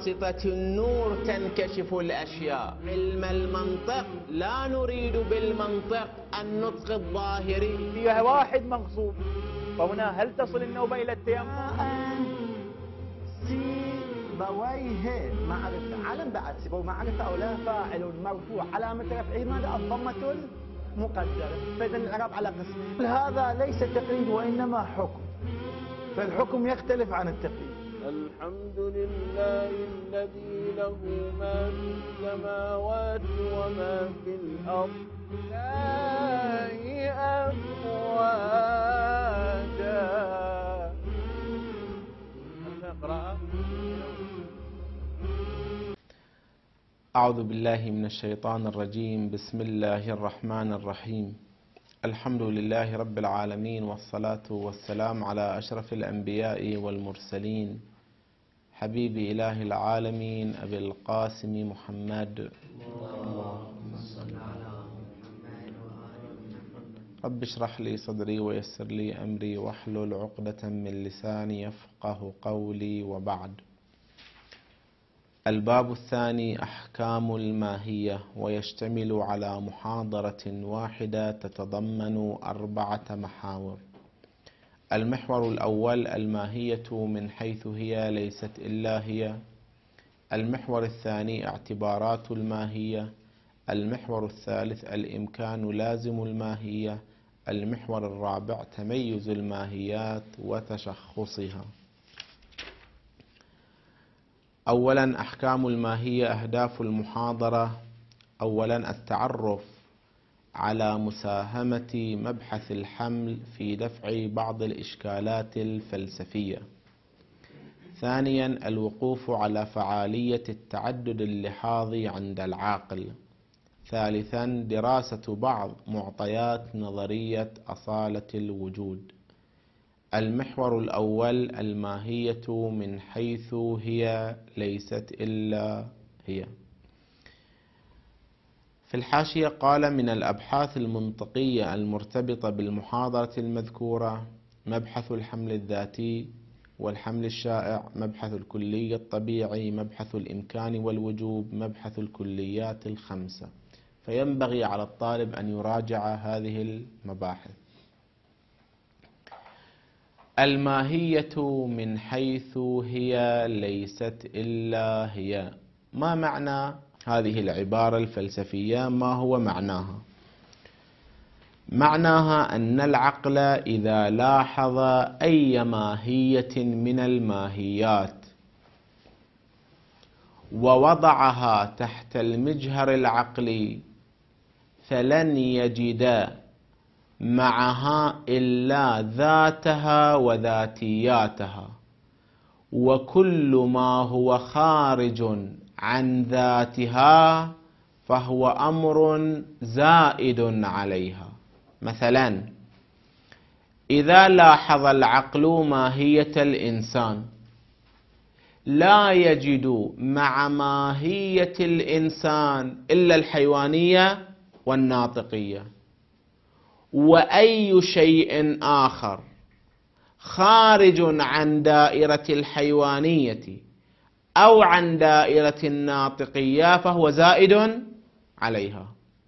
بواسطة النور تنكشف الأشياء. علم المنطق لا نريد بالمنطق النطق الظاهري. فيها واحد مغصوب، فهنا هل تصل النوبة إلى التيمم؟ سيبويه معرفة، علم بعد سيبويه معرفة أو لا، فاعل مرفوع علامة رفعه ماذا؟ الضمة المقدرة. فإذا الإعراب على قسمين. هذا ليس تقليد وإنما حكم، فالحكم يختلف عن التقليد. الحمد لله الذي له ما في السماوات وما في الأرض لا أفواجا. نقرأ. أعوذ بالله من الشيطان الرجيم. بسم الله الرحمن الرحيم. الحمد لله رب العالمين، والصلاة والسلام على أشرف الأنبياء والمرسلين، حبيب إله العالمين أبي القاسم محمد. رب اشرح لي صدري ويسر لي أمري واحلل عقدة من لساني يفقه قولي، وبعد. الباب الثاني أحكام الماهية، ويشتمل على محاضرة واحدة تتضمن 4 محاور. المحور الأول الماهية من حيث هي ليست إلا هي. المحور الثاني اعتبارات الماهية. المحور الثالث الإمكان لازم الماهية. المحور الرابع تميز الماهيات وتشخصها. أولا أحكام الماهية. أهداف المحاضرة: أولا التعرف على مساهمة مبحث الحمل في دفع بعض الإشكالات الفلسفية. ثانيا الوقوف على فعالية التعدد اللحاظي عند العاقل. ثالثا دراسة بعض معطيات نظرية أصالة الوجود. المحور الأول الماهية من حيث هي ليست إلا هي. في الحاشية قال: من الأبحاث المنطقية المرتبطة بالمحاضرة المذكورة مبحث الحمل الذاتي والحمل الشائع، مبحث الكلي الطبيعي، مبحث الإمكان والوجوب، مبحث الكليات ال5. فينبغي على الطالب أن يراجع هذه المباحث. الماهية من حيث هي ليست إلا هي. ما معنى هذه العبارة الفلسفية؟ ما هو معناها؟ معناها أن العقل إذا لاحظ أي ماهية من الماهيات ووضعها تحت المجهر العقلي فلن يجد معها إلا ذاتها وذاتياتها، وكل ما هو خارج عن ذاتها فهو أمر زائد عليها. مثلا إذا لاحظ العقل ماهية الإنسان لا يجد مع ماهية الإنسان إلا الحيوانية والناطقية، وأي شيء آخر خارج عن دائرة الحيوانية أو عن دائرة الناطقية فهو زائد عليها.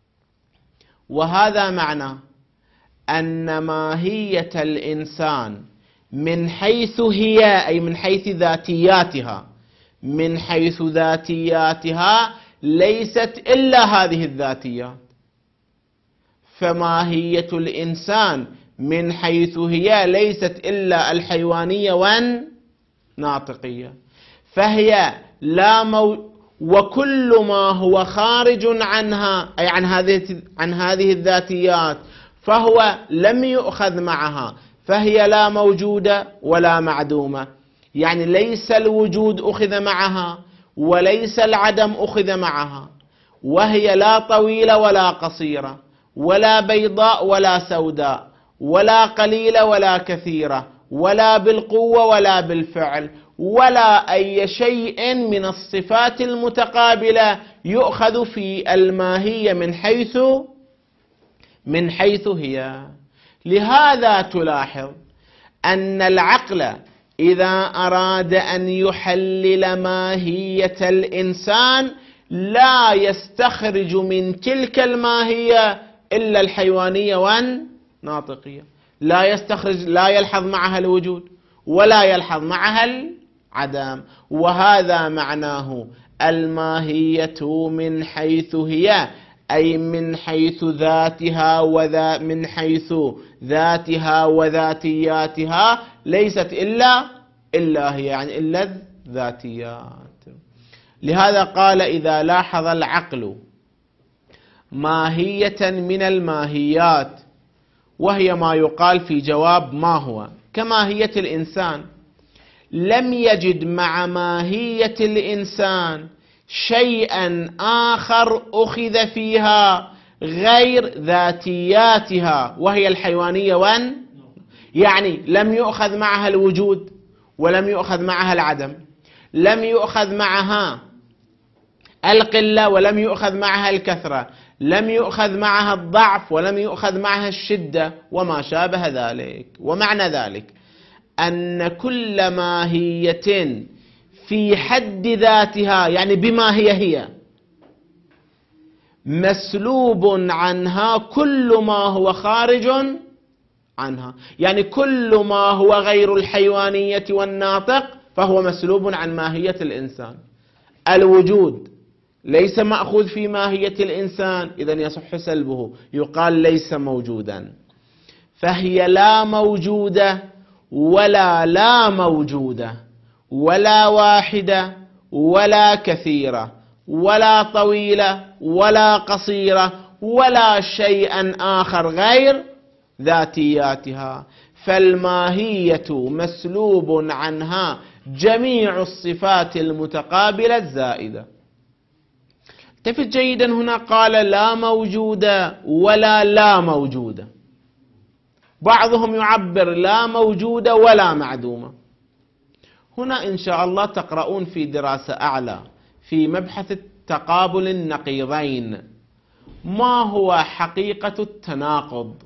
وهذا معنى أن ماهية الإنسان من حيث هي، أي من حيث ذاتياتها، من حيث ذاتياتها ليست إلا هذه الذاتيات. فماهية الإنسان من حيث هي ليست إلا الحيوانية والناطقية، فهي وكل ما هو خارج عنها، أي عن هذه الذاتيات، فهو لم يؤخذ معها، فهي لا موجودة ولا معدومة. يعني ليس الوجود أخذ معها وليس العدم أخذ معها، وهي لا طويلة ولا قصيرة، ولا بيضاء ولا سوداء، ولا قليلة ولا كثيرة، ولا بالقوة ولا بالفعل، ولا أي شيء من الصفات المتقابلة يؤخذ في الماهية من حيث هي. لهذا تلاحظ أن العقل إذا أراد أن يحلل ماهية الإنسان لا يستخرج من تلك الماهية إلا الحيوانية والناطقية، لا يلحظ معها الوجود ولا يلحظ معها العدم. وهذا معناه الماهية من حيث هي، أي من حيث ذاتها من حيث ذاتها وذاتياتها ليست إلا هي، يعني إلا الذاتيات. لهذا قال إذا لاحظ العقل ماهية من الماهيات، وهي ما يقال في جواب ما هو كماهية الإنسان، لم يجد مع ماهية الإنسان شيئا آخر أخذ فيها غير ذاتياتها وهي الحيوانية يعني لم يؤخذ معها الوجود ولم يؤخذ معها العدم، لم يؤخذ معها القلة ولم يؤخذ معها الكثرة، لم يؤخذ معها الضعف ولم يؤخذ معها الشدة وما شابه ذلك. ومعنى ذلك أن كل ماهية في حد ذاتها، يعني بما هي مسلوب عنها كل ما هو خارج عنها، يعني كل ما هو غير الحيوانية والناطق فهو مسلوب عن ماهية الإنسان. الوجود ليس مأخوذ في ماهية الإنسان، إذن يصح سلبه، يقال ليس موجودا. فهي لا موجودة ولا لا موجودة، ولا واحدة ولا كثيرة، ولا طويلة ولا قصيرة، ولا شيئا آخر غير ذاتياتها. فالماهية مسلوب عنها جميع الصفات المتقابلة الزائدة. التفت جيدا، هنا قال لا موجودة ولا لا موجودة، بعضهم يعبر لا موجودة ولا معدومة. هنا إن شاء الله تقرؤون في دراسة أعلى في مبحث التقابل النقيضين ما هو حقيقة التناقض.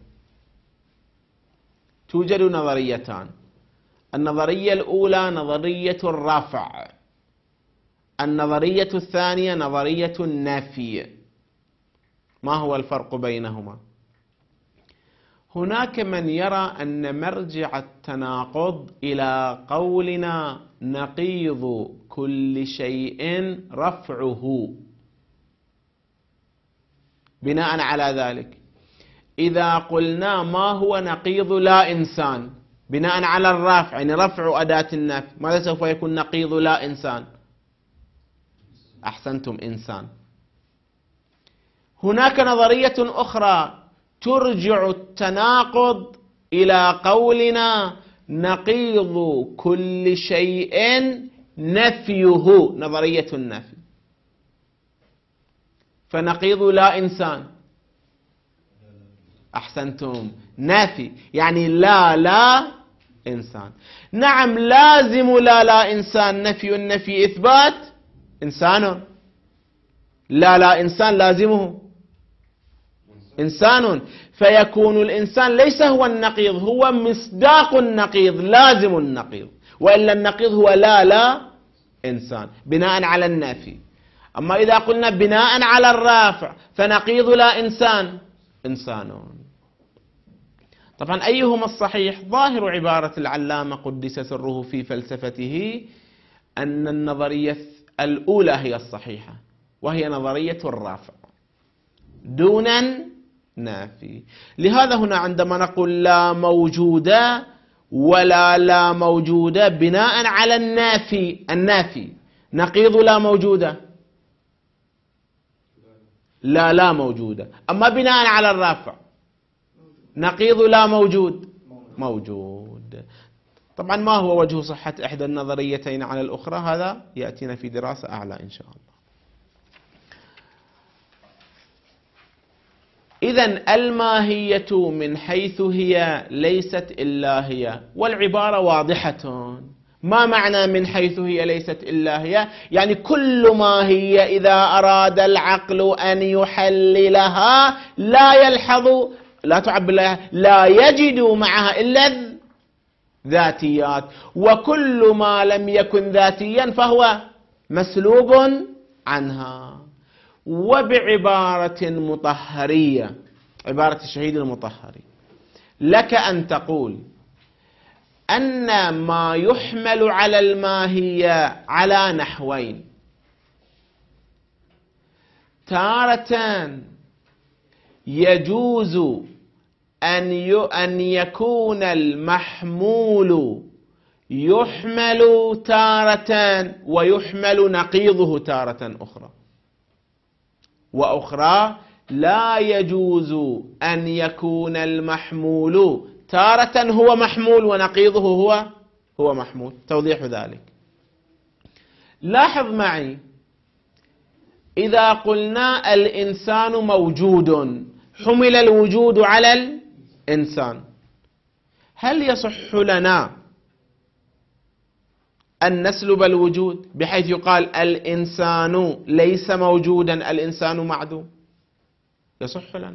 توجد نظريتان، النظرية الأولى نظرية الرفع، النظرية الثانية نظرية النفي. ما هو الفرق بينهما؟ هناك من يرى أن مرجع التناقض إلى قولنا نقيض كل شيء رفعه. بناء على ذلك إذا قلنا ما هو نقيض لا إنسان بناء على الرفع، يعني رفع أداة النفي، ماذا سوف يكون نقيض لا إنسان؟ أحسنتم، إنسان. هناك نظرية أخرى ترجع التناقض إلى قولنا نقيض كل شيء نفيه، نظرية النفي. فنقيض لا إنسان، أحسنتم، نفي، يعني لا إنسان. نعم، لازم لا إنسان نفي النفي إثبات إنسان، لا إنسان لازمه إنسان، فيكون الإنسان ليس هو النقيض، هو مصداق النقيض، لازم النقيض، وإلا النقيض هو لا إنسان بناء على النفي. أما إذا قلنا بناء على الرافع فنقيض لا إنسان إنسان. طبعا أيهما الصحيح؟ ظاهر عبارة العلامة قدس سره في فلسفته أن النظرية الأولى هي الصحيحة، وهي نظرية الرافع دون نافي. لهذا هنا عندما نقول لا موجودة ولا لا موجودة بناء على النافي نقيض لا موجودة، لا موجودة. أما بناء على الرافع نقيض لا موجود. طبعا ما هو وجه صحة إحدى النظريتين على الأخرى هذا يأتينا في دراسة أعلى إن شاء الله. إذن الماهية من حيث هي ليست إلا هي، والعبارة واضحة. ما معنى من حيث هي ليست إلا هي؟ يعني كل ما هي إذا أراد العقل أن يحللها لا يلحظ، لا تعبر لها، لا يجد معها إلا ذاتيات، وكل ما لم يكن ذاتيا فهو مسلوب عنها. وبعبارة مطهرية، عبارة الشهيد المطهري، لك أن تقول أن ما يحمل على الماهية على نحوين: تارة يجوز أن يكون المحمول يحمل تارة ويحمل نقيضه تارة أخرى، وأخرى لا يجوز أن يكون المحمول تارة هو محمول ونقيضه هو محمول. توضيح ذلك: لاحظ معي، إذا قلنا الإنسان موجود، حمل الوجود على الإنسان، هل يصح لنا أن نسلب الوجود بحيث يقال الإنسان ليس موجودا، الإنسان معدوم؟ يصح لنا.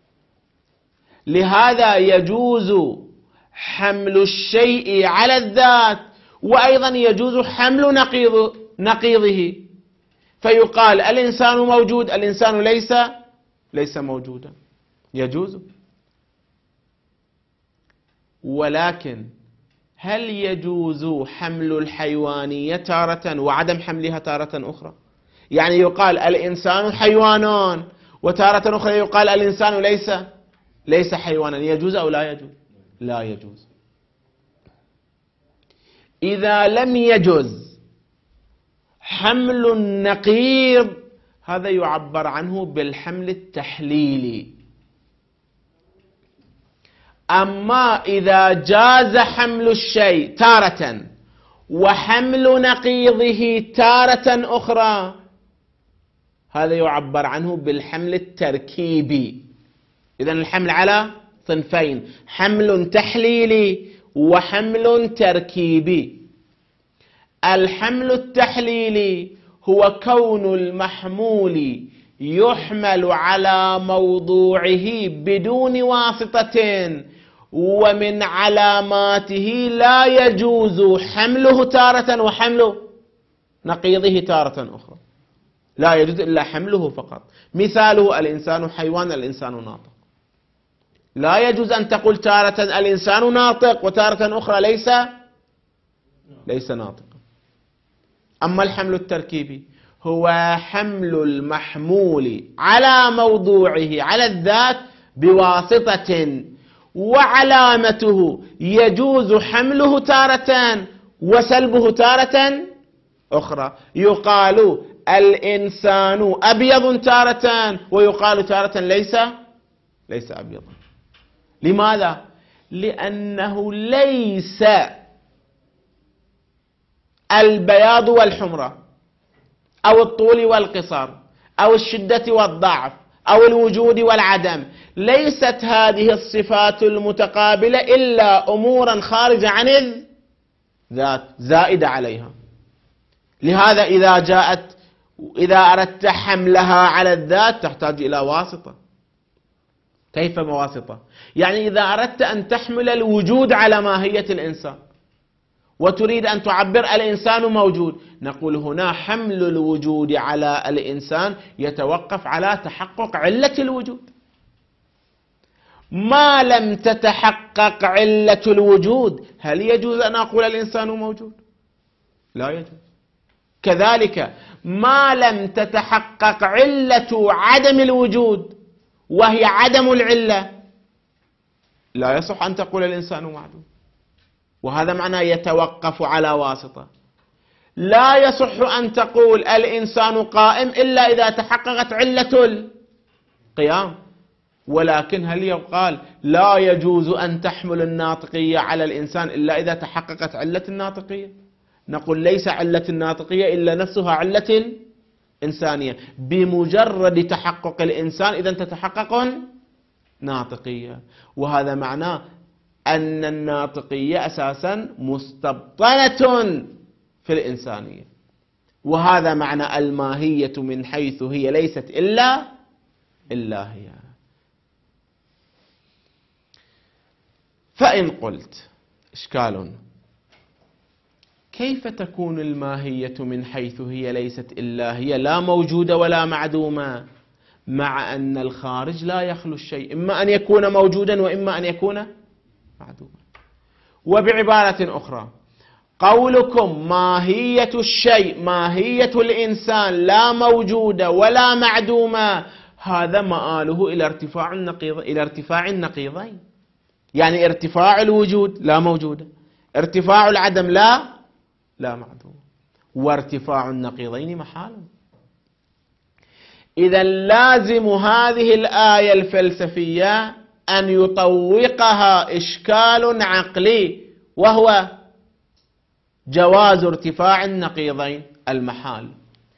لهذا يجوز حمل الشيء على الذات، وأيضا يجوز حمل نقيضه، فيقال الإنسان موجود، الإنسان ليس موجودا، يجوز. ولكن هل يجوز حمل الحيوانية تارة وعدم حملها تارة أخرى؟ يعني يقال الإنسان حيوان، وتارة أخرى يقال الإنسان ليس حيوانا، يجوز أو لا يجوز؟ لا يجوز. إذا لم يجوز حمل النقيض، هذا يعبر عنه بالحمل التحليلي. أما إذا جاز حمل الشيء تارة وحمل نقيضه تارة أخرى، هذا يعبر عنه بالحمل التركيبي. إذن الحمل على صنفين: حمل تحليلي وحمل تركيبي. الحمل التحليلي هو كون المحمول يحمل على موضوعه بدون واسطة، ومن علاماته لا يجوز حمله تارة وحمل نقيضه تارة أخرى، لا يجوز إلا حمله فقط. مثاله: الإنسان حيوان، الإنسان ناطق. لا يجوز أن تقول تارة الإنسان ناطق وتارة أخرى ليس ناطقا. أما الحمل التركيبي هو حمل المحمول على موضوعه على الذات بواسطة، وعلامته يجوز حمله تارة وسلبه تارة أخرى. يقال الإنسان أبيض تارة، ويقال تارة ليس أبيضا. لماذا؟ لأنه ليس البياض والحمرة أو الطول والقصر أو الشدة والضعف أو الوجود والعدم، ليست هذه الصفات المتقابلة إلا أمورا خارجة عن الذات زائدة عليها. لهذا إذا أردت حملها على الذات تحتاج إلى واسطة. كيف واسطة؟ يعني إذا أردت أن تحمل الوجود على ماهية الإنسان وتريد أن تعبر الإنسان موجود، نقول هنا حمل الوجود على الإنسان يتوقف على تحقق علة الوجود. ما لم تتحقق علة الوجود، هل يجوز أن أقول الإنسان موجود؟ لا يجوز. كذلك ما لم تتحقق علة عدم الوجود وهي عدم العلة، لا يصح أن تقول الإنسان معدوم. وهذا معناه يتوقف على واسطة. لا يصح أن تقول الإنسان قائم إلا إذا تحققت علة القيام. ولكن هل يقال لا يجوز أن تحمل الناطقية على الإنسان إلا إذا تحققت علة الناطقية؟ نقول ليس علة الناطقية إلا نفسها علة الإنسانية، بمجرد تحقق الإنسان إذا تتحقق ناطقية. وهذا معناه أن الناطقية أساسا مستبطنة في الإنسانية. وهذا معنى الماهية من حيث هي ليست إلا هي. فإن قلت إشكال كيف تكون الماهية من حيث هي ليست إلا هي لا موجودة ولا معدومة، مع أن الخارج لا يخلو الشيء، إما أن يكون موجودا وإما أن يكون معدوما. وبعبارة أخرى، قولكم ماهية الشيء ماهية الإنسان لا موجودة ولا معدومة، هذا مآله إلى ارتفاع النقيضين. يعني ارتفاع الوجود لا موجودة، ارتفاع العدم لا معدوم، وارتفاع النقيضين محال. إذا لازم هذه الآية الفلسفية أن يطوقها إشكال عقلي، وهو جواز ارتفاع النقيضين المحال.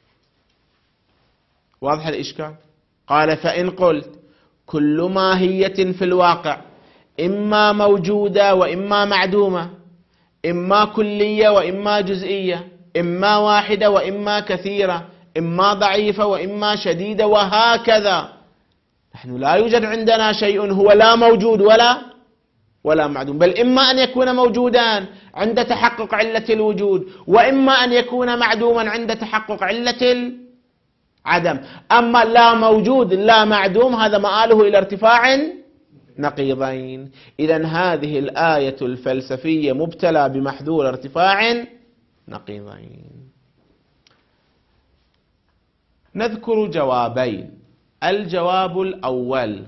واضح الإشكال؟ قال: فإن قلت كل ماهية في الواقع إما موجودة وإما معدومة، إما كلية وإما جزئية، إما واحدة وإما كثيرة، إما ضعيفة وإما شديدة، وهكذا. نحن لا يوجد عندنا شيء هو لا موجود ولا معدوم، بل إما أن يكون موجودا عند تحقق علة الوجود، وإما أن يكون معدوما عند تحقق علة العدم. أما لا موجود لا معدوم هذا مآله إلى ارتفاع نقيضين. إذن هذه الآية الفلسفية مبتلى بمحذور ارتفاع نقيضين. نذكر جوابين. الجواب الأول: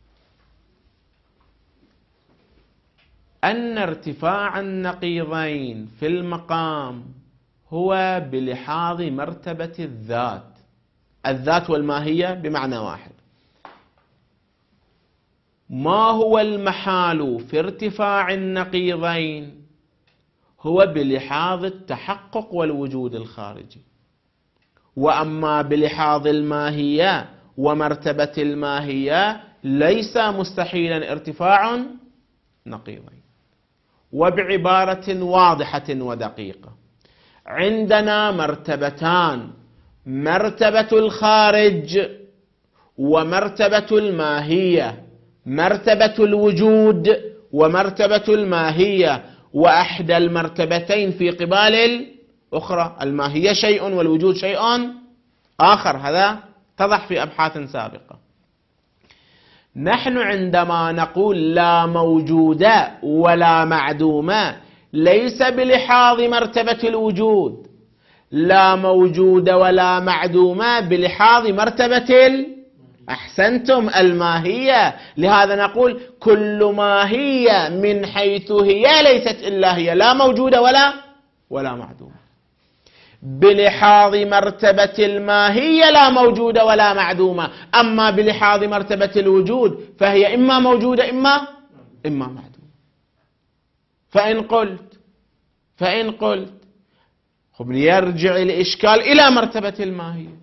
أن ارتفاع النقيضين في المقام هو بلحاظ مرتبة الذات والماهية بمعنى واحد. ما هو المحال في ارتفاع النقيضين؟ هو بلحاظ التحقق والوجود الخارجي. وأما بلحاظ الماهية ومرتبة الماهية ليس مستحيلا ارتفاع نقيضين. وبعبارة واضحة ودقيقة، عندنا مرتبتان: مرتبة الخارج ومرتبة الماهية، مرتبة الوجود ومرتبة الماهية، وأحدى المرتبتين في قبال الأخرى. الماهية شيء والوجود شيء آخر، هذا اتضح في أبحاث سابقة. نحن عندما نقول لا موجودة ولا معدومة ليس بلحاظ مرتبة الوجود، لا موجودة ولا معدومة بلحاظ مرتبة أحسنتم الماهية. لهذا نقول كل ماهية من حيث هي ليست إلا هي، لا موجودة ولا معدومة. بلحاظ مرتبة الماهية لا موجودة ولا معدومة، أما بلحاظ مرتبة الوجود فهي إما موجودة إما معدومة. فإن قلت يرجع الإشكال إلى مرتبة الماهية.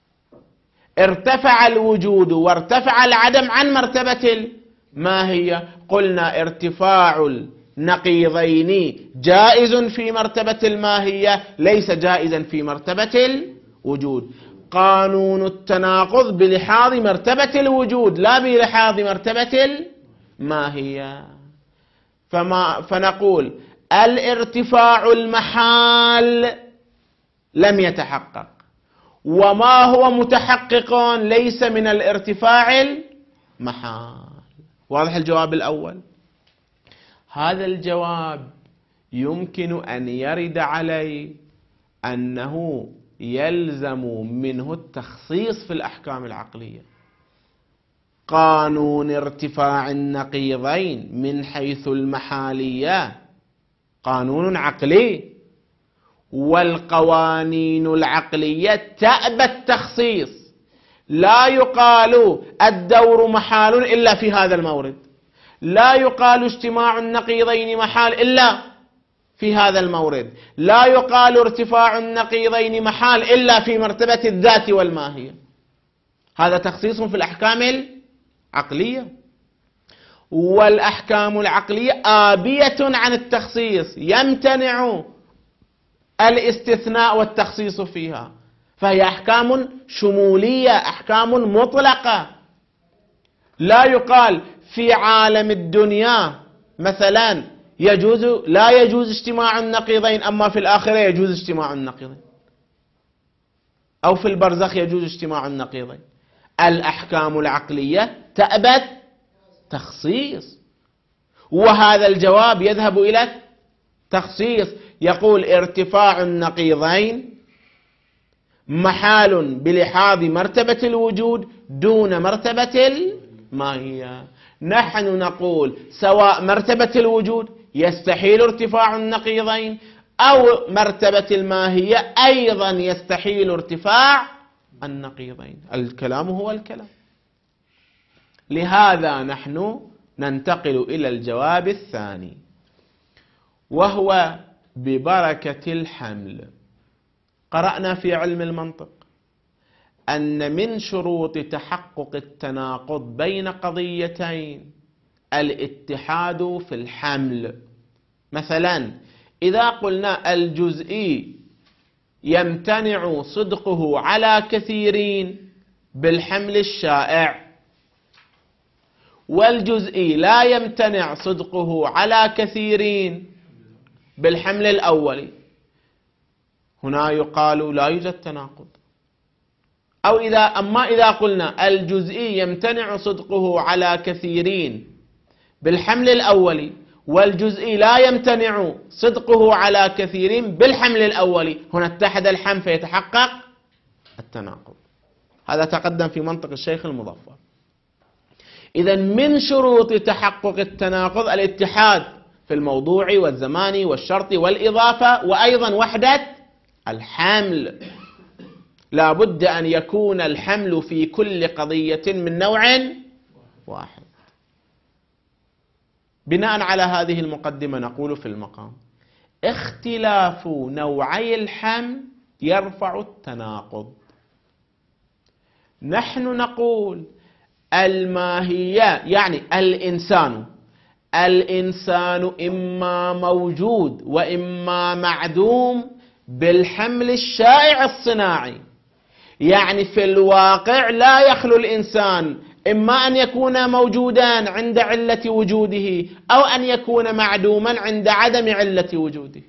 ارتفع الوجود وارتفع العدم عن مرتبة الماهية، قلنا ارتفاع النقيضين جائز في مرتبة الماهية، ليس جائزا في مرتبة الوجود. قانون التناقض بلحاظ مرتبة الوجود لا بلحاظ مرتبة الماهية. فنقول الارتفاع المحال لم يتحقق، وما هو متحقق ليس من الارتفاع المحال. واضح الجواب الأول؟ هذا الجواب يمكن أن يرد عليه أنه يلزم منه التخصيص في الأحكام العقلية. قانون ارتفاع النقيضين من حيث المحالية قانون عقلي، والقوانين العقلية تأبى التخصيص. لا يقال الدور محال إلا في هذا المورد، لا يقال اجتماع النقيضين محال إلا في هذا المورد، لا يقال ارتفاع النقيضين محال إلا في مرتبة الذات والماهية. هذا تخصيص في الأحكام العقلية، والأحكام العقلية آبية عن التخصيص، يمتنع الاستثناء والتخصيص فيها، فهي أحكام شمولية، أحكام مطلقة. لا يقال في عالم الدنيا مثلا لا يجوز اجتماع النقيضين، أما في الآخرة يجوز اجتماع النقيضين، أو في البرزخ يجوز اجتماع النقيضين. الأحكام العقلية تأبى تخصيص، وهذا الجواب يذهب إلى تخصيص. يقول ارتفاع النقيضين محال بلحاظ مرتبة الوجود دون مرتبة الماهية. نحن نقول سواء مرتبة الوجود يستحيل ارتفاع النقيضين، أو مرتبة الماهية أيضا يستحيل ارتفاع النقيضين. الكلام هو الكلام. لهذا نحن ننتقل إلى الجواب الثاني، وهو ببركة الحمل. قرأنا في علم المنطق أن من شروط تحقق التناقض بين قضيتين الاتحاد في الحمل. مثلا إذا قلنا الجزئي يمتنع صدقه على كثيرين بالحمل الشائع، والجزئي لا يمتنع صدقه على كثيرين بالحمل الأولي، هنا يقال لا يوجد تناقض. أو إذا قلنا الجزئي يمتنع صدقه على كثيرين بالحمل الأولي، والجزئي لا يمتنع صدقه على كثيرين بالحمل الأولي، هنا اتحد الحمل فيتحقق التناقض. هذا تقدم في منطق الشيخ المظفر. إذا من شروط تحقق التناقض الاتحاد في الموضوع والزمان والشرط والإضافة، وأيضا وحدة الحمل. لا بد أن يكون الحمل في كل قضية من نوع واحد. بناء على هذه المقدمة نقول في المقام: اختلاف نوعي الحمل يرفع التناقض. نحن نقول الماهية يعني الإنسان إما موجود وإما معدوم بالحمل الشائع الصناعي. يعني في الواقع لا يخلو الإنسان إما أن يكون موجودا عند علة وجوده، أو أن يكون معدوما عند عدم علة وجوده.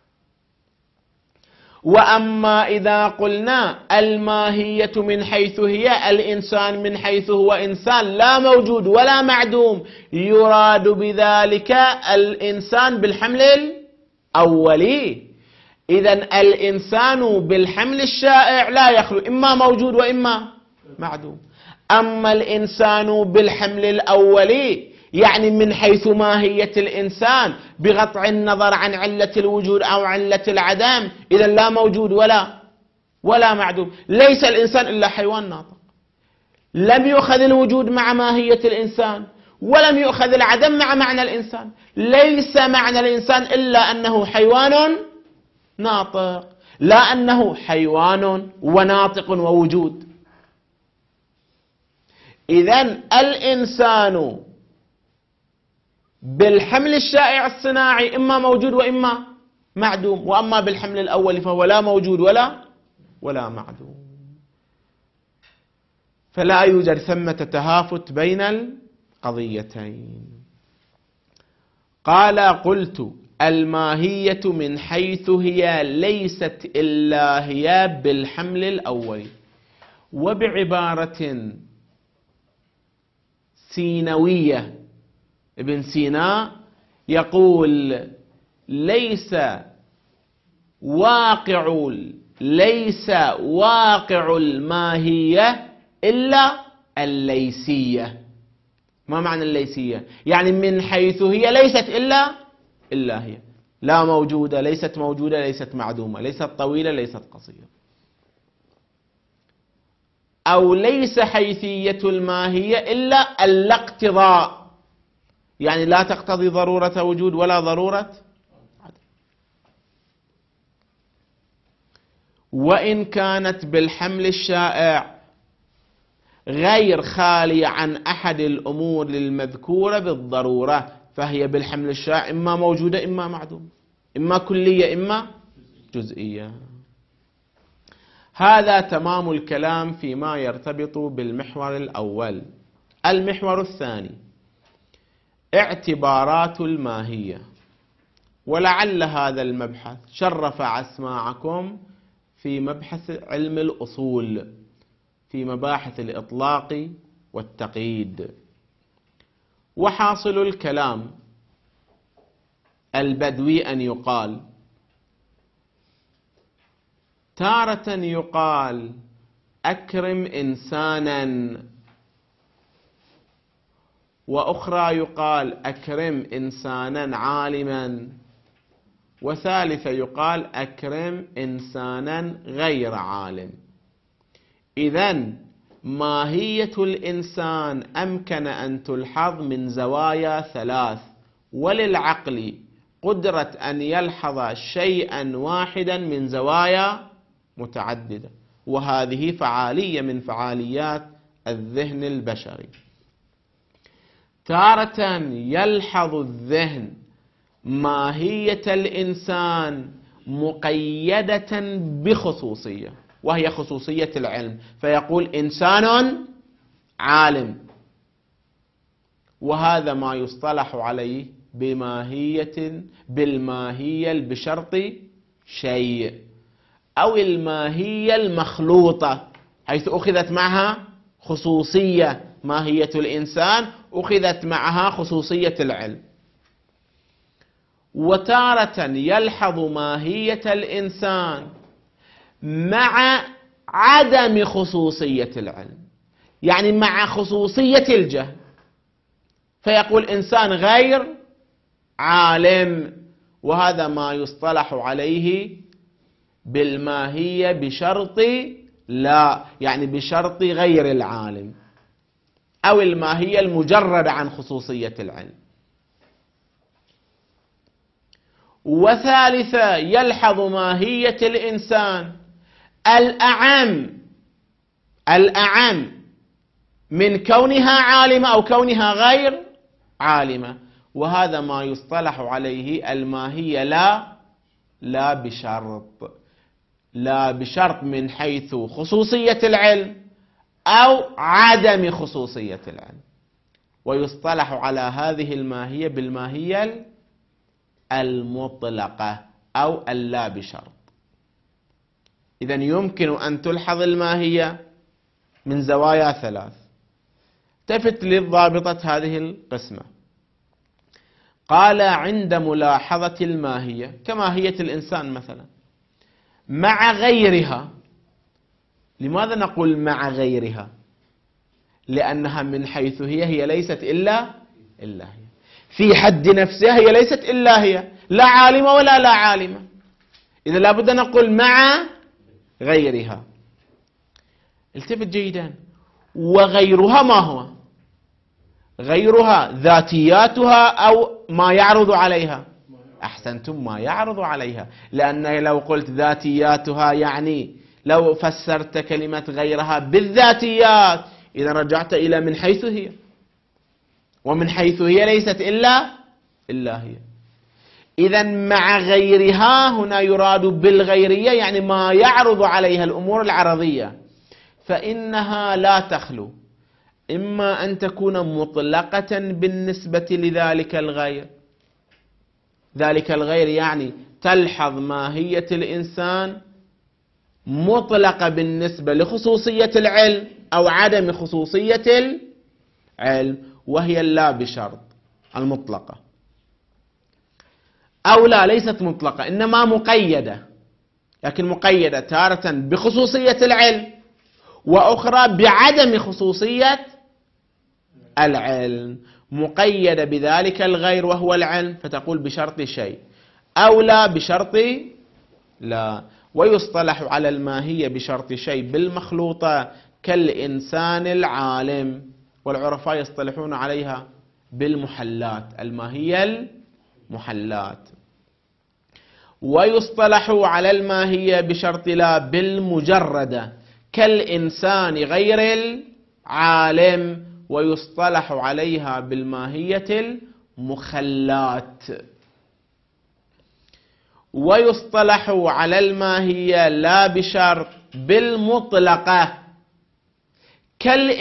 وأما إذا قلنا الماهية من حيث هي الإنسان من حيث هو إنسان لا موجود ولا معدوم، يراد بذلك الإنسان بالحمل الأولي. إذن الإنسان بالحمل الشائع لا يخلو إما موجود وإما معدوم. أما الإنسان بالحمل الأولي يعني من حيث ماهية الإنسان بقطع النظر عن علة الوجود أو علة العدم، إذن لا موجود ولا معدوم. ليس الإنسان إلا حيوان ناطق. لم يؤخذ الوجود مع ماهية الإنسان، ولم يؤخذ العدم مع معنى الإنسان. ليس معنى الإنسان إلا أنه حيوان ناطق، لا أنه حيوان وناطق ووجود. إذن الإنسان بالحمل الشائع الصناعي إما موجود وإما معدوم، وأما بالحمل الأول فهو لا موجود ولا معدوم. فلا يوجد ثمة تهافت بين القضيتين. قال: قلت الماهية من حيث هي ليست إلا هي بالحمل الأول. وبعبارة سينوية ابن سينا يقول: ليس واقع الماهية إلا الليسية. ما معنى الليسية؟ يعني من حيث هي ليست إلا هي، لا موجودة، ليست موجودة، ليست معدومة، ليست طويلة، ليست قصيرة. أو ليس حيثية الماهية إلا الاقتضاء، يعني لا تقتضي ضرورة وجود ولا ضرورة عدم. وإن كانت بالحمل الشائع غير خالية عن أحد الأمور المذكورة بالضرورة، فهي بالحمل الشائع إما موجودة إما معدومة، إما كلية إما جزئية. هذا تمام الكلام فيما يرتبط بالمحور الأول. المحور الثاني: اعتبارات الماهية. ولعل هذا المبحث شرف أسماعكم في مبحث علم الأصول في مباحث الإطلاق والتقييد. وحاصل الكلام البدوي أن يقال تارة يقال أكرم إنسانا، وأخرى يقال أكرم إنسانا عالما، وثالثة يقال أكرم إنسانا غير عالم. إذن ماهية الإنسان أمكن أن تلحظ من زوايا ثلاث، وللعقل قدرة أن يلحظ شيئا واحدا من زوايا متعددة، وهذه فعالية من فعاليات الذهن البشري. تارة يلحظ الذهن ماهية الإنسان مقيدة بخصوصية، وهي خصوصية العلم، فيقول إنسان عالم، وهذا ما يصطلح عليه بالماهية بشرط شيء، أو الماهية المخلوطة، حيث أخذت معها خصوصية ماهية الإنسان، أخذت معها خصوصية العلم. وتارة يلحظ ماهية الإنسان مع عدم خصوصية العلم، يعني مع خصوصية الجهل، فيقول إنسان غير عالم، وهذا ما يصطلح عليه بالماهية بشرط لا، يعني بشرط غير العالم، أو الماهية المجردة عن خصوصية العلم. وثالثة يلحظ ماهية الإنسان الأعم من كونها عالمة أو كونها غير عالمة، وهذا ما يصطلح عليه الماهية لا بشرط من حيث خصوصية العلم أو عدم خصوصية العلم، ويصطلح على هذه الماهية بالماهية المطلقة أو اللا بشرط. إذن يمكن أن تلحظ الماهية من زوايا ثلاث. التفت للضابطة هذه القسمة. قال عند ملاحظة الماهية كماهية الإنسان مثلا مع غيرها. لماذا نقول مع غيرها؟ لأنها من حيث هي ليست إلا هي، في حد نفسها هي ليست إلا هي، لا عالمة ولا لا عالمة، إذا لابد نقول مع غيرها. التفت جيدا. وغيرها ما هو؟ غيرها ذاتياتها أو ما يعرض عليها؟ أحسنتم، ما يعرض عليها، لأن لو قلت ذاتياتها يعني لو فسرت كلمة غيرها بالذاتيات إذا رجعت إلى من حيث هي، ومن حيث هي ليست إلا هي. إذن مع غيرها هنا يراد بالغيرية يعني ما يعرض عليها الأمور العرضية، فإنها لا تخلو إما أن تكون مطلقة بالنسبة لذلك الغير، ذلك الغير يعني تلحظ ماهية الإنسان مطلقة بالنسبة لخصوصية العلم أو عدم خصوصية العلم، وهي اللا بشرط المطلقة، أو لا ليست مطلقة إنما مقيدة، لكن مقيدة تارة بخصوصية العلم وأخرى بعدم خصوصية العلم، مقيدة بذلك الغير وهو العلم، فتقول بشرط شيء، أو لا بشرط لا. ويصطلح على الماهية بشرط شيء بالمخلوطة كالإنسان العالم، والعرفاء يصطلحون عليها بالمحلات، الماهية المحلات. ويصطلح على الماهية بشرط لا بالمجردة كالإنسان غير العالم، ويصطلح عليها بالماهية المخلات. ويصطلح على الماهية لا بشرط بالمطلقة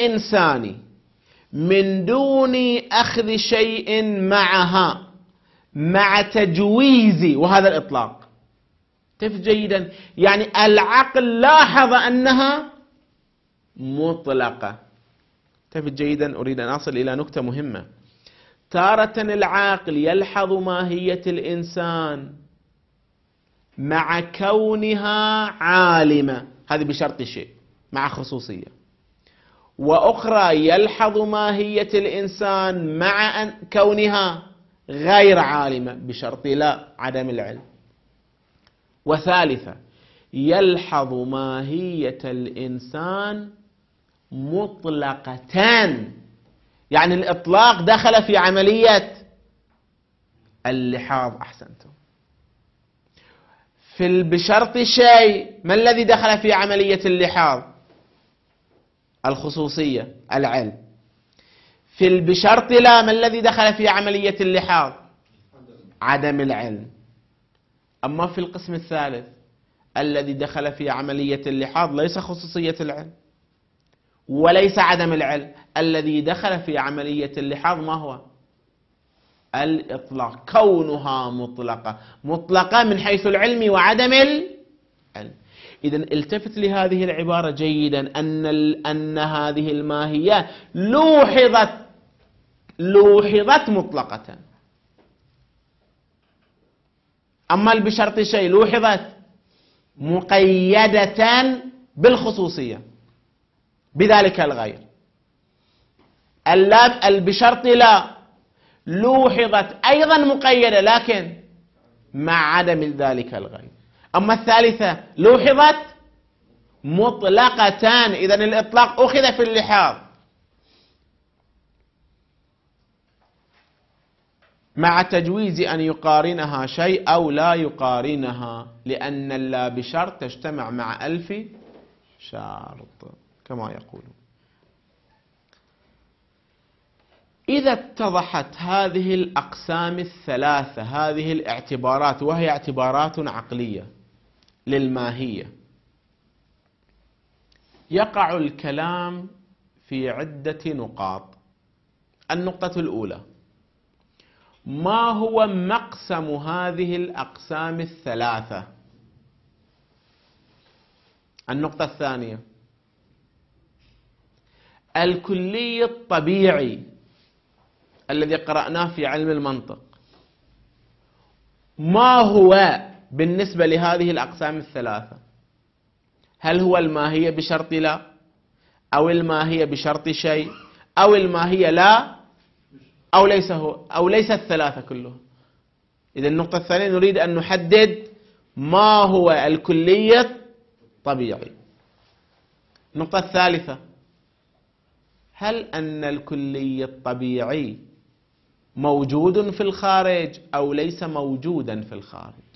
كالإنسان من دون أخذ شيء معها مع تجويز، وهذا الإطلاق. انتبه جيدا، يعني العقل لاحظ أنها مطلقة. انتبه جيدا، أريد أن أصل إلى نقطة مهمة. تارة العاقل يلحظ ماهية الإنسان مع كونها عالمة، هذه بشرط شيء مع خصوصية، وأخرى يلحظ ماهية الإنسان مع كونها غير عالمة بشرط لا عدم العلم، وثالثة يلحظ ماهية الإنسان مطلقتان، يعني الإطلاق دخل في عملية اللحاظ. أحسنتم. بشرط شيء، ما الذي دخل في عملية اللحاظ؟ الخصوصية، العلم. بشرط لا، ما الذي دخل في عملية اللحاظ؟ عدم العلم. أما في القسم الثالث الذي دخل في عملية اللحاظ ليس خصوصية العلم وليس عدم العلم، الذي دخل في عملية اللحاظ ما هو؟ الإطلاق، كونها مطلقة، مطلقة من حيث العلم وعدم العلم. إذن التفت لهذه العبارة جيدا، أن هذه الماهية لوحظت مطلقة، أما بشرط شيء لوحظت مقيدة بالخصوصية بذلك الغير. بشرط لا لوحظت أيضا مقيدة لكن مع عدم ذلك الغير. أما الثالثة لوحظت مطلقة، إذن الإطلاق أخذ في اللحاظ مع تجويز أن يقارنها شيء أو لا يقارنها، لأن اللا بشرط تجتمع مع ألف شرط كما يقولون. إذا اتضحت هذه الأقسام الثلاثة، هذه الاعتبارات، وهي اعتبارات عقلية للماهية، يقع الكلام في عدة نقاط. النقطة الأولى: ما هو مقسم هذه الأقسام الثلاثة؟ النقطة الثانية: الكلي الطبيعي الذي قرأناه في علم المنطق، ما هو بالنسبة لهذه الأقسام الثلاثة؟ هل هو الماهية بشرط لا، أو الماهية بشرط شيء، أو الماهية لا، أو ليس هو، أو ليس الثلاثة كلها؟ إذا النقطة الثانية نريد أن نحدد ما هو الكلي الطبيعي. النقطة الثالثة: هل أن الكلي الطبيعي موجود في الخارج أو ليس موجودا في الخارج؟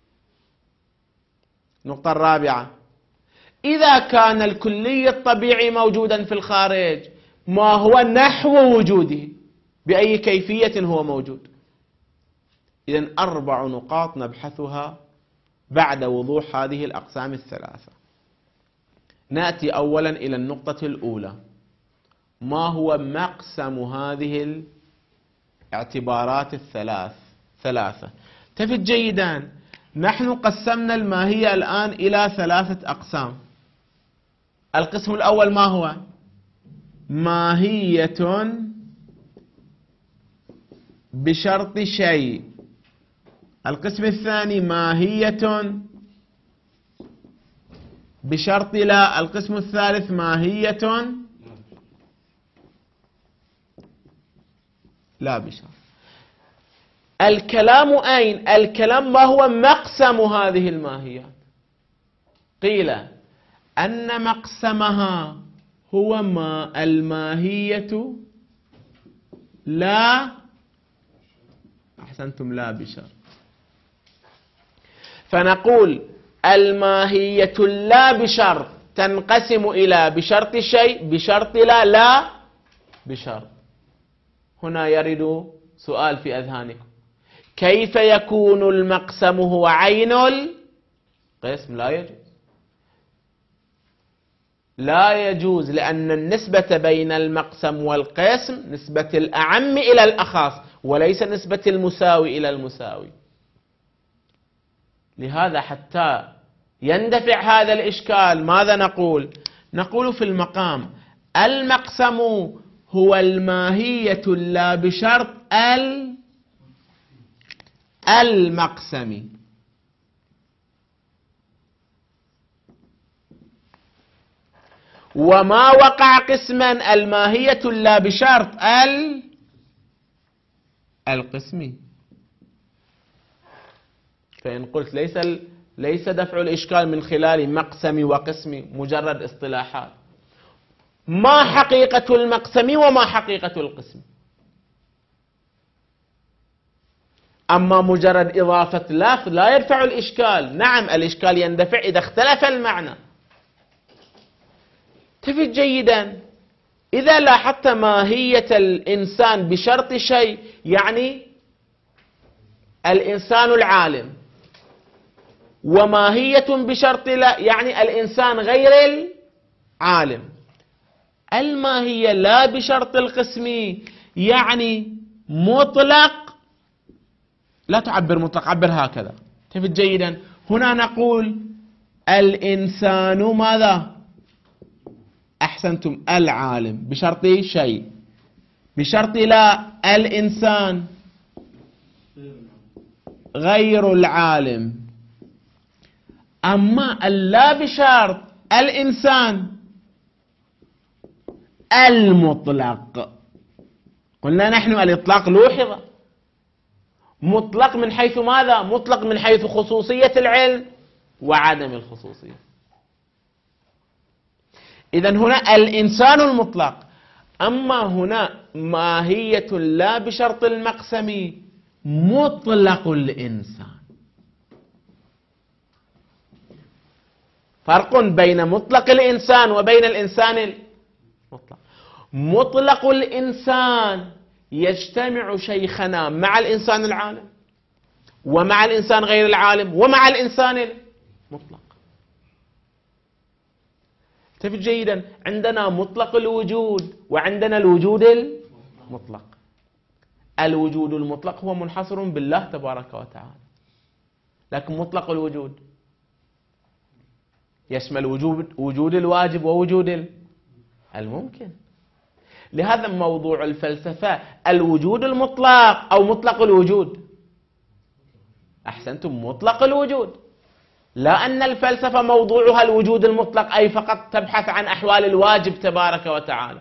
النقطة الرابعة: إذا كان الكلي الطبيعي موجودا في الخارج، ما هو نحو وجوده؟ بأي كيفية هو موجود؟ إذن 4 نقاط نبحثها بعد وضوح هذه الأقسام الثلاثة. نأتي أولا إلى النقطة الأولى: ما هو مقسم هذه الاعتبارات الثلاثة؟ تفت جيدا، نحن قسمنا الماهية الآن إلى 3 أقسام. القسم الأول ما هو؟ ماهية بشرط شيء. القسم الثاني ماهية بشرط لا. القسم الثالث ماهية لا بشرط. الكلام أين؟ الكلام ما هو مقسم هذه الماهيات؟ قيل أن مقسمها هو ما الماهية لا، أحسنتم، لا بشرط. فنقول الماهية لا بشرط تنقسم إلى بشرط شيء، بشرط لا، لا بشرط. هنا يرد سؤال في أذهانكم: كيف يكون المقسم هو عين القسم؟ لا يجوز، لا يجوز، لأن النسبة بين المقسم والقسم نسبة الأعم إلى الأخص، وليس نسبة المساوي إلى المساوي. لهذا حتى يندفع هذا الإشكال ماذا نقول؟ نقول في المقام المقسم هو الماهية لا بشرط المقسم، وما وقع قسما الماهية لا بشرط القسم. فإن قلت ليس دفع الإشكال من خلال مقسم وقسم مجرد اصطلاحات، ما حقيقة المقسم وما حقيقة القسم؟ أما مجرد إضافة لفظ لا يدفع الإشكال. نعم الإشكال يندفع إذا اختلف المعنى. تفت جيدا، إذا لاحظت ماهية الإنسان بشرط شيء يعني الإنسان العالم، وماهية بشرط لا يعني الإنسان غير العالم. الماهية لا بشرط القسم يعني مطلق، لا تعبر مطلق، عبر هكذا. تفت جيدا، هنا نقول الإنسان ماذا؟ أحسنتم، العالم بشرط شيء، بشرط لا الإنسان غير العالم. أما اللا بشرط الإنسان المطلق، قلنا نحن الإطلاق لوحظ مطلق من حيث ماذا؟ مطلق من حيث خصوصية العلم وعدم الخصوصية. إذن هنا الإنسان المطلق. أما هنا ماهية لا بشرط المقسم مطلق الإنسان. فرق بين مطلق الإنسان وبين الإنسان المطلق. مطلق الإنسان يجتمع شيخنا مع الإنسان العالم ومع الإنسان غير العالم ومع الإنسان المطلق. تفت جيدا، عندنا مطلق الوجود وعندنا الوجود المطلق. الوجود المطلق هو منحصر بالله تبارك وتعالى، لكن مطلق الوجود يشمل وجود الواجب ووجود الممكن. لهذا موضوع الفلسفة الوجود المطلق أو مطلق الوجود. أحسنتم، مطلق الوجود، لا أن الفلسفة موضوعها الوجود المطلق أي فقط تبحث عن أحوال الواجب تبارك وتعالى.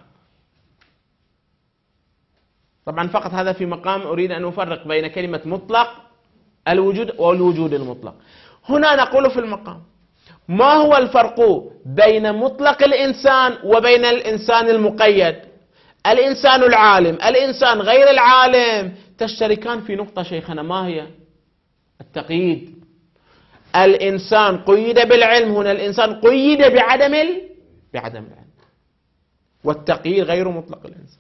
طبعا فقط هذا في مقام أريد أن أفرق بين كلمة مطلق الوجود والوجود المطلق. هنا نقول في المقام ما هو الفرق بين مطلق الإنسان وبين الإنسان المقيد؟ الإنسان العالم، الإنسان غير العالم تشتركان في نقطة شيخنا، ما هي؟ التقييد. الإنسان قيد بالعلم، هنا الإنسان قيد بعدم العلم، والتقييد غير مطلق الإنسان.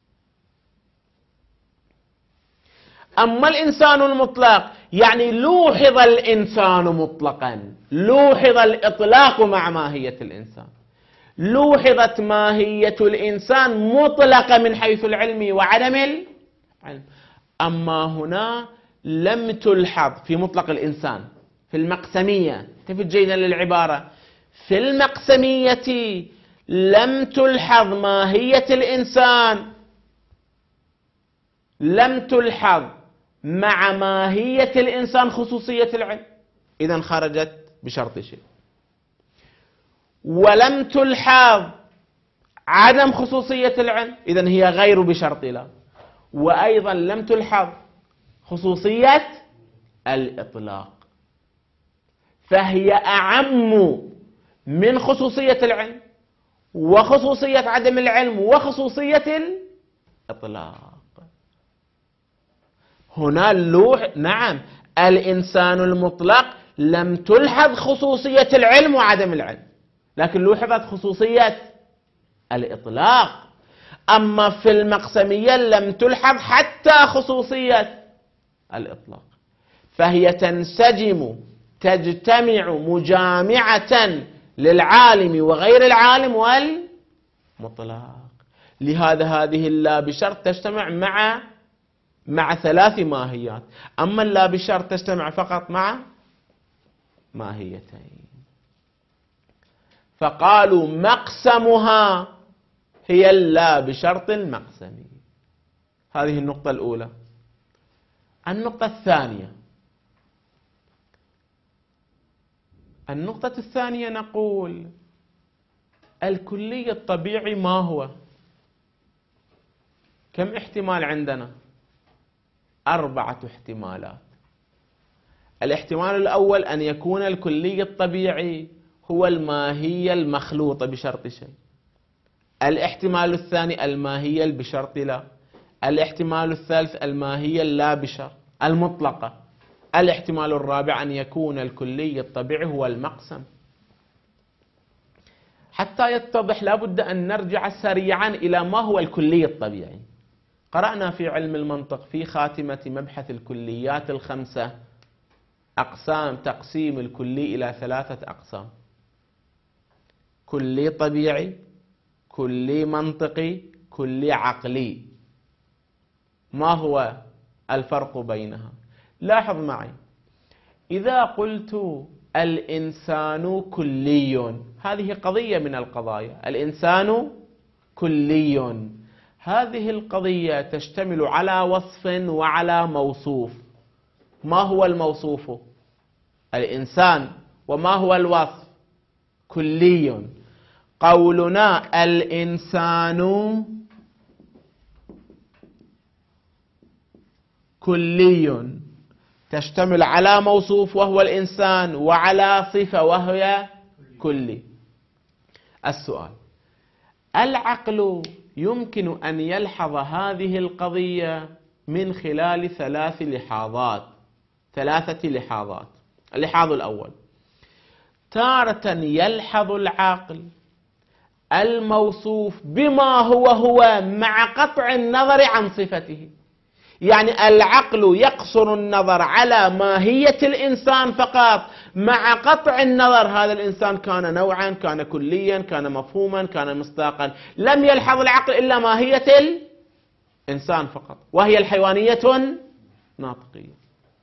أما الإنسان المطلق يعني لوحظ الإنسان مطلقا، لوحظ الإطلاق مع ماهية الإنسان، لوحظت ماهية الإنسان مطلقة من حيث العلم وعدم العلم. أما هنا لم تلحظ في مطلق الإنسان في المقسمية. تفت جيدا للعبارة، في المقسمية لم تلحظ ماهية الإنسان، لم تلحظ مع ماهية الإنسان خصوصية العلم، إذن خرجت بشرط شيء. ولم تلحظ عدم خصوصية العلم، إذن هي غير بشرط لا. وأيضا لم تلحظ خصوصية الإطلاق، فهي أعم من خصوصية العلم وخصوصية عدم العلم وخصوصية الإطلاق. هنا نعم الإنسان المطلق لم تلحظ خصوصية العلم وعدم العلم، لكن لوحظت خصوصية الإطلاق. أما في المقسمية لم تلحظ حتى خصوصية الإطلاق، فهي تنسجم تجتمع مجامعة للعالم وغير العالم والمطلق. لهذا هذه اللا بشرط تجتمع مع مع 3 ماهيات، أما اللا بشرط تجتمع فقط مع ماهيتين. فقالوا مقسمها هي اللا بشرط المقسمي. هذه النقطة الأولى. النقطة الثانية نقول الكلي الطبيعي ما هو؟ كم احتمال عندنا؟ 4 احتمالات. الاحتمال الأول أن يكون الكلي الطبيعي هو الماهية المخلوطة بشرط شيء. الاحتمال الثاني الماهية بشرط لا. الاحتمال الثالث الماهية اللا بشرط المطلقة. الاحتمال الرابع أن يكون الكلي الطبيعي هو المقسم. حتى يتضح لابد أن نرجع سريعا إلى ما هو الكلي الطبيعي. قرأنا في علم المنطق في خاتمة مبحث الكليات ال5 أقسام تقسيم الكلي إلى 3 أقسام: كلي طبيعي، كلي منطقي، كلي عقلي. ما هو الفرق بينها؟ لاحظ معي، إذا قلت الإنسان كلي، هذه قضية من القضايا، الإنسان كلي، هذه القضية تشتمل على وصف وعلى موصوف. ما هو الموصوف؟ الإنسان. وما هو الوصف؟ كلي. قولنا الإنسان كلي تشتمل على موصوف وهو الإنسان وعلى صفة وهي كلي. السؤال: العقل يمكن أن يلحظ هذه القضية من خلال 3 لحاظات. اللحاظ الأول: تارة يلحظ العقل الموصوف بما هو مع قطع النظر عن صفته. يعني العقل يقصر النظر على ماهية الإنسان فقط مع قطع النظر هذا الإنسان كان نوعا، كان كليا، كان مفهوما، كان مصداقا. لم يلحظ العقل إلا ماهية الإنسان فقط، وهي الحيوانية ناطقية،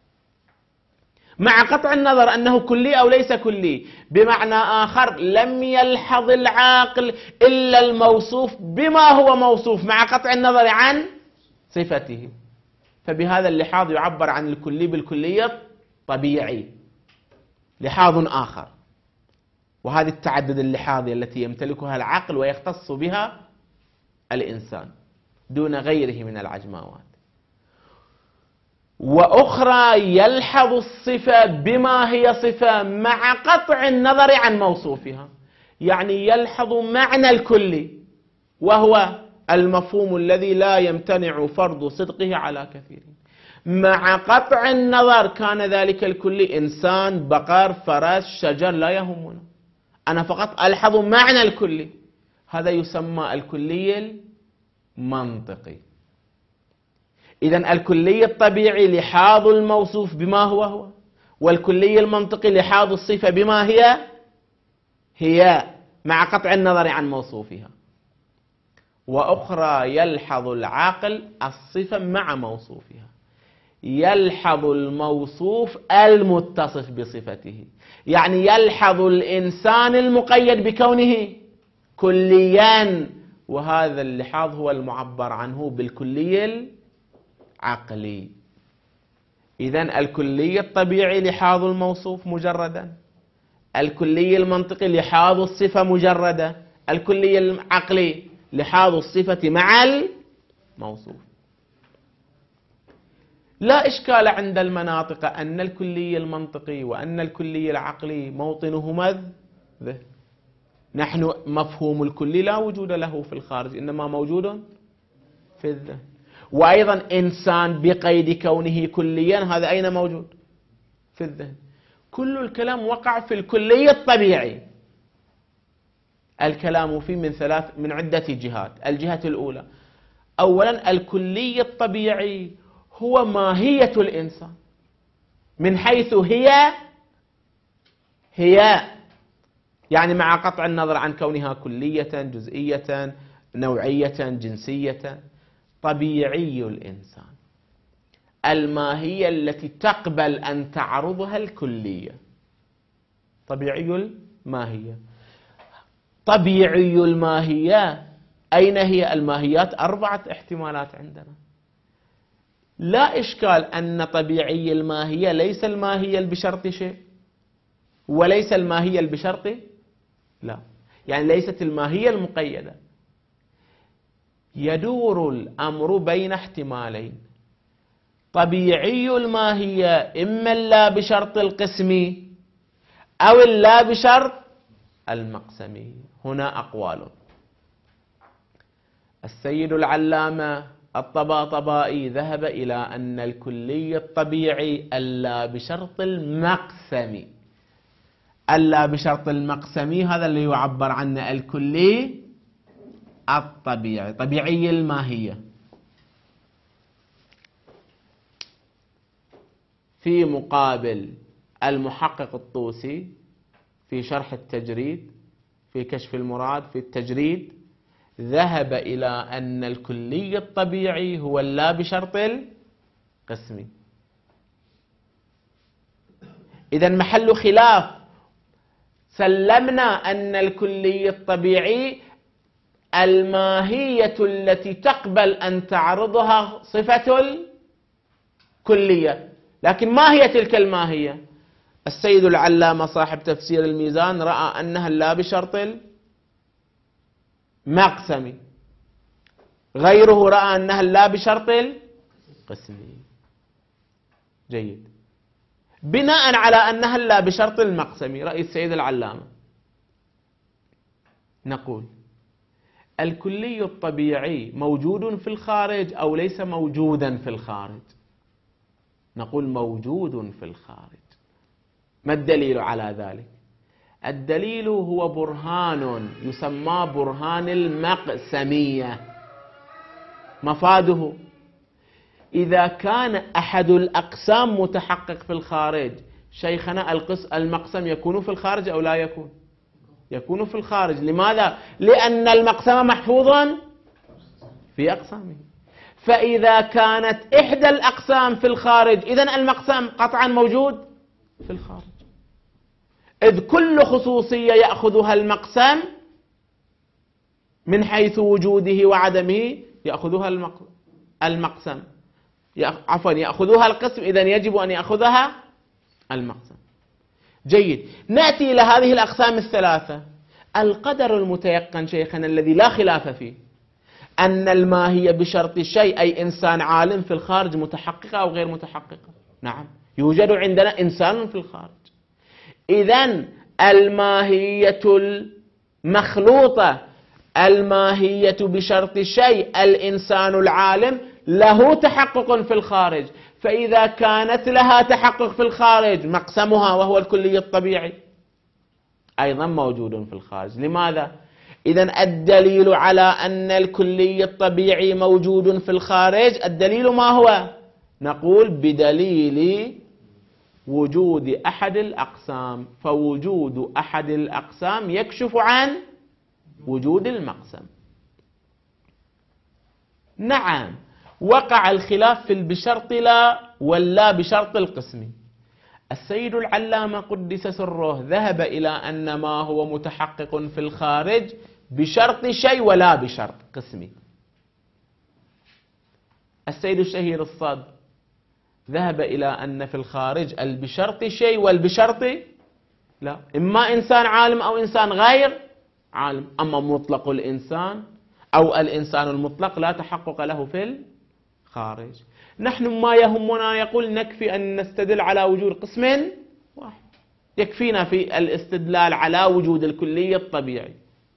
مع قطع النظر أنه كلي أو ليس كلي. بمعنى آخر، لم يلحظ العاقل إلا الموصوف بما هو موصوف مع قطع النظر عن صفته. فبهذا اللحاظ يعبر عن الكلي بالكلية طبيعي. لحاظ آخر، وهذه التعدد اللحاظي التي يمتلكها العقل ويختص بها الإنسان دون غيره من العجماوات. وأخرى يلحظ الصفة بما هي صفة مع قطع النظر عن موصوفها، يعني يلحظ معنى الكلي وهو المفهوم الذي لا يمتنع فرض صدقه على كثير، مع قطع النظر كان ذلك الكلي إنسان، بقر، فرس، شجر، لا يهمنا، أنا فقط ألحظ معنى الكلي. هذا يسمى الكلي المنطقي. إذن الكلي الطبيعي لحاظ الموصوف بما هو، والكلي المنطقي لحاظ الصفة بما هي مع قطع النظر عن موصوفها. وأخرى يلحظ العاقل الصفة مع موصوفها، يلحظ الموصوف المتصف بصفته، يعني يلحظ الإنسان المقيد بكونه كليا، وهذا اللحاظ هو المعبر عنه بالكلي العقلي. إذن الكلي الطبيعي لحاظ الموصوف مجردا، الكلي المنطقي لحاظ الصفة مجردة، الكلي العقلي لحاظ الصفة مع الموصوف. لا إشكال عند المناطق أن الكلي المنطقي وأن الكلي العقلي موطنهما الذهن. نحن مفهوم الكلي لا وجود له في الخارج، إنما موجود في الذهن. وأيضا إنسان بقيد كونه كليا، هذا أين موجود؟ في الذهن. كل الكلام وقع في الكلي الطبيعي. الكلام فيه من عدة جهات. الجهة الأولى، أولا الكلي الطبيعي هو ماهية الإنسان من حيث هي يعني مع قطع النظر عن كونها كلية، جزئية، نوعية، جنسية، طبيعي الإنسان. الماهية التي تقبل أن تعرضها الكلية. طبيعي الماهية. طبيعي الماهية أين هي؟ الماهيات 4 احتمالات عندنا. لا إشكال أن طبيعي الماهية ليس الماهية بشرط شيء وليس الماهية بشرط لا، يعني ليست الماهية المقيدة. يدور الأمر بين احتمالين: طبيعي الماهية إما اللا بشرط القسمي أو اللا بشرط المقسمي. هنا أقوال. السيد العلامة الطباطبائي ذهب إلى أن الكلي الطبيعي اللا بشرط المقسمي. اللا بشرط المقسمي هذا اللي يعبر عنه الكلي الطبيعي، طبيعي الماهية. في مقابل المحقق الطوسي في شرح التجريد في كشف المراد في التجريد ذهب إلى أن الكلي الطبيعي هو اللا بشرط القسمي. إذن محل خلاف. سلمنا أن الكلي الطبيعي الماهية التي تقبل أن تعرضها صفة الكلية، لكن ما هي تلك الماهية؟ السيد العلامة صاحب تفسير الميزان رأى أنها لا بشرط المقسمي، غيره رأى أنها لا بشرط القسمي. جيد. بناء على أنها لا بشرط المقسمي رأي السيد العلامة نقول الكلي الطبيعي موجود في الخارج أو ليس موجودا في الخارج؟ نقول موجود في الخارج. ما الدليل على ذلك؟ الدليل هو برهان يسمى برهان المقسمية. مفاده: إذا كان أحد الأقسام متحقق في الخارج، شيخنا المقسم يكون في الخارج أو لا يكون؟ يكون في الخارج. لماذا؟ لأن المقسم محفوظ في أقسامه. فإذا كانت إحدى الأقسام في الخارج إذن المقسم قطعا موجود في الخارج، إذ كل خصوصية يأخذها المقسم من حيث وجوده وعدمه يأخذها المقسم، عفوا يأخذها القسم، إذن يجب أن يأخذها المقسم. جيد. نأتي إلى هذه الأقسام الثلاثة. القدر المتيقن شيخنا الذي لا خلاف فيه أن الماهية بشرط الشيء أي إنسان عالم في الخارج متحققة أو غير متحققة. نعم، يوجد عندنا إنسان في الخارج. إذن الماهية المخلوطة، الماهية بشرط الشيء الإنسان العالم له تحقق في الخارج، فإذا كانت لها تحقق في الخارج مقسمها وهو الكلي الطبيعي أيضا موجود في الخارج. لماذا؟ إذن الدليل على أن الكلي الطبيعي موجود في الخارج الدليل ما هو؟ نقول بدليل وجود أحد الأقسام، فوجود أحد الأقسام يكشف عن وجود المقسم. نعم، وقع الخلاف في البشرط لا واللا بشرط القسم. السيد العلامة قدس سره ذهب إلى أن ما هو متحقق في الخارج بشرط شيء ولا بشرط قسمي. السيد الشهير الصدر ذهب إلى أن في الخارج البشرط شيء والبشرط لا، إما إنسان عالم أو إنسان غير عالم. أما مطلق الإنسان أو الإنسان المطلق لا تحقق له في الخارج. نحن ما يهمنا يقول نكفي أن نستدل على وجود قسم واحد، يكفينا في الاستدلال على وجود الكلي الطبيعي.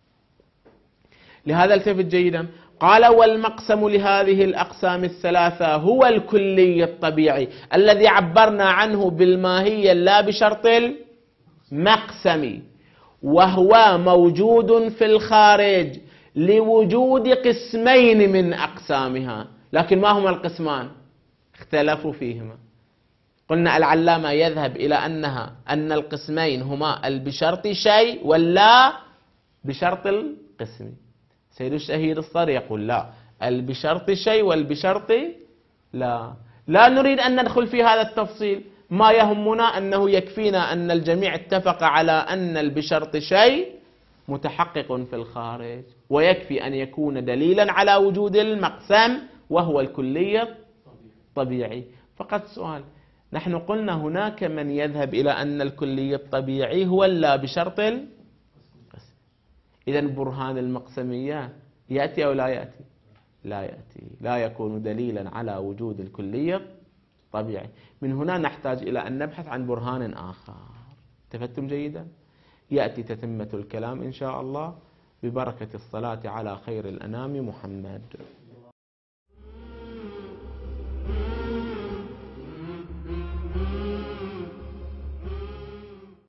لهذا التفت جيدا، قال والمقسم لهذه الأقسام الثلاثة هو الكلي الطبيعي الذي عبرنا عنه بالماهية لا بشرط المقسم، وهو موجود في الخارج لوجود قسمين من أقسامها. لكن ما هما القسمان؟ اختلفوا فيهما. قلنا العلامة يذهب إلى أن القسمين هما البشرط شيء ولا بشرط القسم. سيد الشهير الصدر يقول لا، البشرط شيء والبشرط لا. لا نريد أن ندخل في هذا التفصيل، ما يهمنا أنه يكفينا أن الجميع اتفق على أن بشرط شيء متحقق في الخارج، ويكفي أن يكون دليلا على وجود المقسم وهو الكلية الطبيعي. فقط سؤال، نحن قلنا هناك من يذهب إلى أن الكلية الطبيعي هو لا بشرط القسم. إذن برهان المقسمية يأتي أو لا يأتي؟ لا يأتي، لا يكون دليلا على وجود الكلية الطبيعي. من هنا نحتاج إلى أن نبحث عن برهان آخر. تفتم جيدا؟ يأتي تتمة الكلام إن شاء الله ببركة الصلاة على خير الأنام محمد.